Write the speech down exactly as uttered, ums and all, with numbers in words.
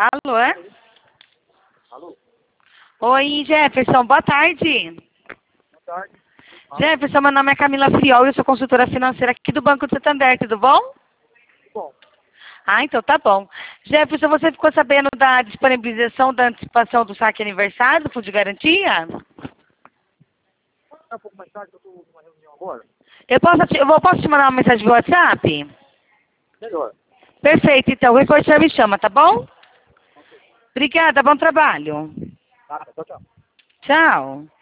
Alô, é? Alô? Oi, Jefferson, boa tarde. Boa tarde. Jefferson, meu nome é Camila Friol, eu sou consultora financeira aqui do Banco do Santander, tudo bom? Bom, Ah, então tá bom. Jefferson, você ficou sabendo da disponibilização da antecipação do saque aniversário do Fundo de Garantia? pode ficar um pouco mais tarde, que eu estou numa reunião agora? Eu posso, te, eu vou- posso te mandar uma mensagem via WhatsApp? Melhor. Perfeito, então, qualquer coisa você me chama, tá bom? Obrigada, bom trabalho. Tá, tchau, tchau. Tchau.